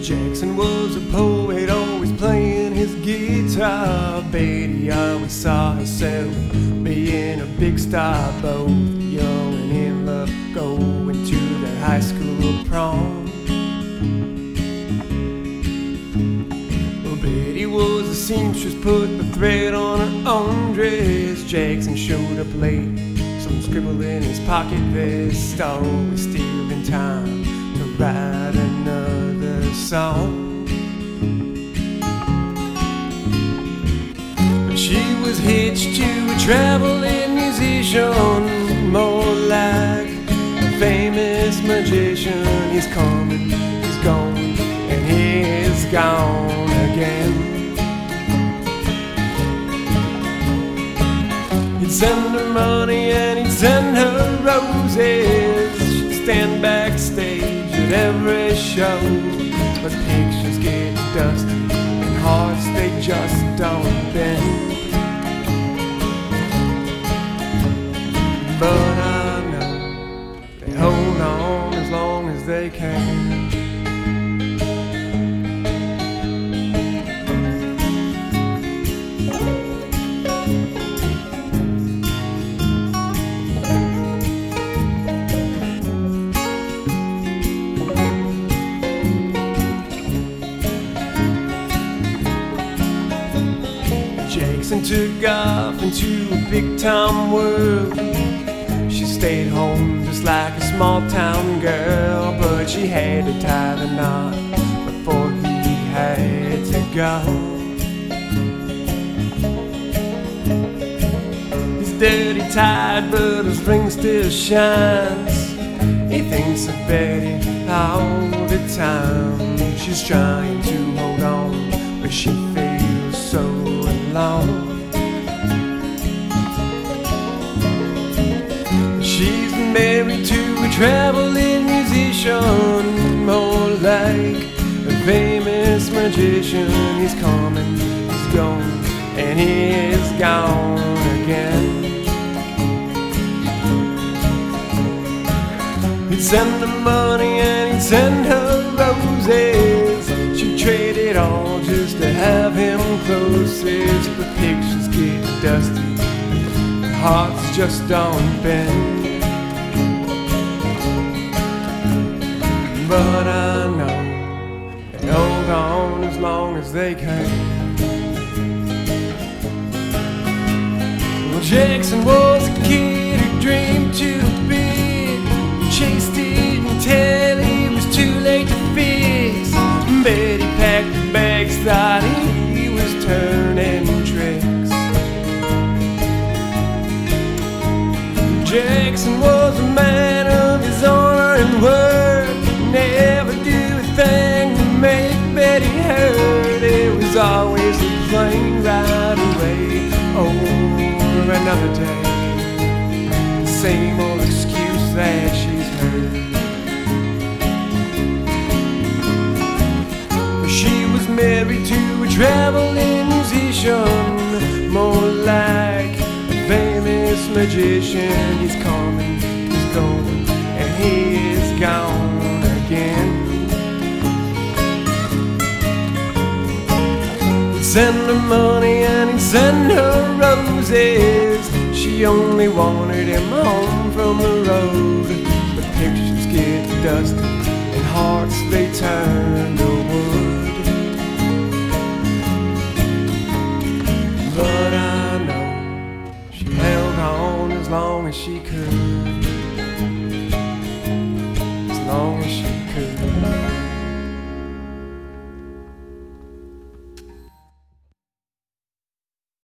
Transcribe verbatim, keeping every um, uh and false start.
Jackson was a poet, always playing his guitar. Betty always saw herself being a big star, both young and in love, going to their high school prom. Well, Betty was a seamstress, put the thread on her own dress. Jackson showed up late, some scribble in his pocket vest, always stealing time to write another song. But she was hitched to a traveling musician, more like a famous magician. He's coming, he's gone, and he's gone again. He'd send her money and he'd send her roses. She'd stand backstage at every show, but pictures get dusty and hearts they just don't bend. But I know they hold on as long as they can. Jackson took off into a big-time world. She stayed home just like a small-town girl, but she had to tie the knot before he had to go. He's dirty tired, but his ring still shines. He thinks of Betty all the time. She's trying to hold on, but she feels so alone. She's married to a traveling musician, more like a famous magician. He's coming, he's gone, and he's gone again. He'd send her money and he'd send her roses. She'd trade it all just to have him closest. But pictures get dusty, hearts just don't bend. But I know they hold on as long as they can. Well, Jackson was a kid who dreamed too big, chased it until he was too late to fix. Betty packed the bags, thought he was turning tricks. Jackson was a man of his honor and word, never do a thing to make Betty hurt. It was always a plane ride away, or another day, the same old excuse that she's heard. She was married to a traveling musician, more like a famous magician. He's coming, he's going, and he is gone again. He'd send her money and he'd send her roses. She only wanted him home from the road. But pictures get dusty and hearts they turn to wood.